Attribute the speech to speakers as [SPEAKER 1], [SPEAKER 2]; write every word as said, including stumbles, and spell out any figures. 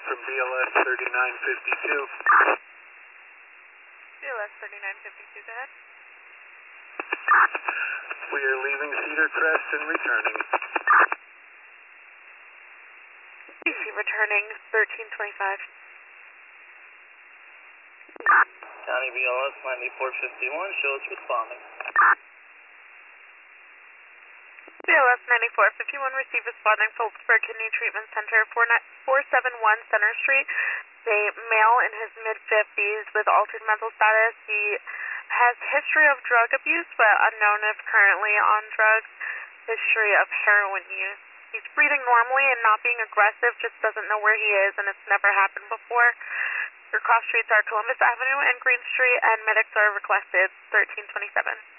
[SPEAKER 1] from B L S thirty-nine fifty-two.
[SPEAKER 2] B L S thirty-nine fifty-two, go ahead.
[SPEAKER 1] We are leaving Cedar Crest and returning.
[SPEAKER 2] B C returning thirteen twenty-five.
[SPEAKER 3] County B L S ninety-four fifty-one, show us responding.
[SPEAKER 2] B L S ninety-four fifty-one, receive responding Phillipsburg Kidney Treatment Center, four seventy-one Center Street. A male in his mid-fifties with altered mental status. He has history of drug abuse, but unknown if currently on drugs. History of heroin use. He's breathing normally and not being aggressive, just doesn't know where he is, and it's never happened before. Your cross streets are Columbus Avenue and Green Street, and medics are requested thirteen twenty-seven.